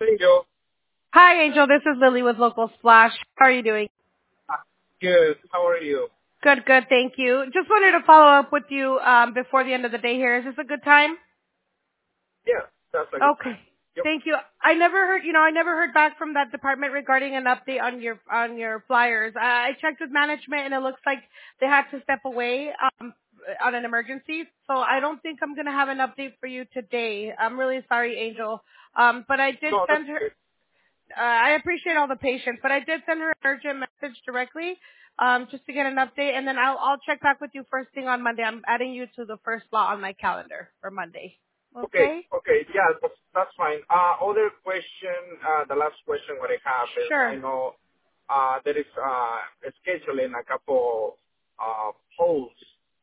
Thank you. Hi, Angel. This is Lily with Local Splash. How are you doing? Good. How are you? Good, good. Thank you. Just wanted to follow up with you before the end of the day here. Is this a good time? Yeah, that's a good Okay. time. Yep. Thank you. I never heard back from that department regarding an update on your flyers. I checked with management and it looks like they had to step away on an emergency. So I don't think I'm going to have an update for you today. I'm really sorry, Angel. But I did No, that's send her good. I appreciate all the patience, but I did send her an urgent message directly, just to get an update, and then I'll check back with you first thing on Monday. I'm adding you to the first slot on my calendar for Monday. Okay. Okay? Okay. Yeah, that's fine. Other question, the last question what I have is, I Sure. know, there is, scheduling a couple, polls,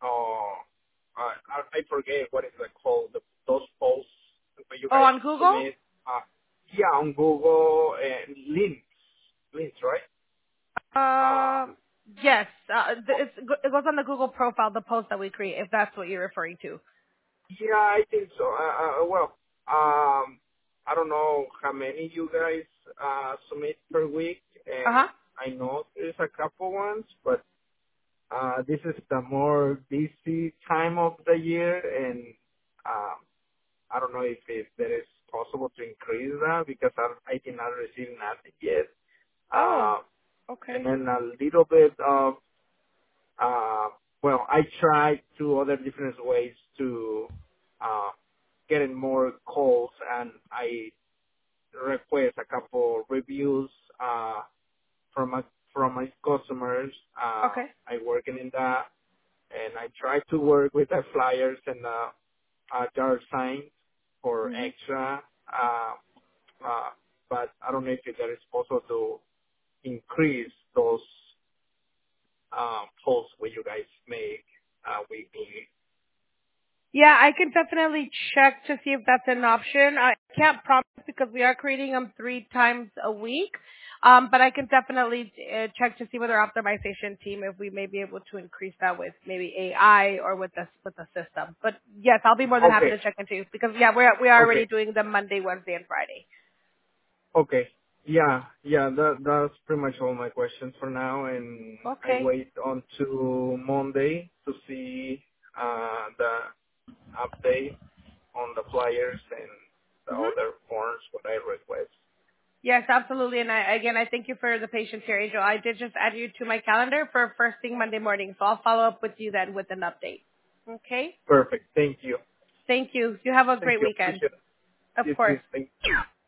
I forget what is it called, those polls where you Oh, guys on Google? submit, yeah, on Google and links, right? Uh, Um, yes. It goes on the Google profile, the post that we create, if that's what you're referring to. Yeah, I think so. Well, I don't know how many you guys submit per week, Uh and huh. I know there's a couple ones, but this is the more busy time of the year, and um, I don't know if there is possible to increase that because I did not receive nothing yet. Oh, Uh, and okay. then a little bit of well, I tried two other different ways to uh, getting more calls, and I request a couple reviews from my customers. Okay. I working in that, and I try to work with the flyers and jar signs for Mhm. extra. Uh, but I don't know if there is possible to increase those posts where you guys make weekly. Yeah, I can definitely check to see if that's an option. I can't promise because we are creating them 3 times a week. But I can definitely check to see with our optimization team if we may be able to increase that with maybe AI or with the system. But yes, I'll be more than happy Okay. to check into because yeah, we are Okay. already doing them Monday, Wednesday, and Friday. Okay. Yeah. Yeah. That's pretty much all my questions for now, and I Okay. wait until Monday to see the update on the flyers and the Mhm. other forms what I request. Yes, absolutely. And I thank you for the patience here, Angel. I did just add you to my calendar for first thing Monday morning, so I'll follow up with you then with an update. Okay? Perfect. Thank you. Thank you. You have a Thank great you. weekend. Appreciate it. Of You too. course. Thank you.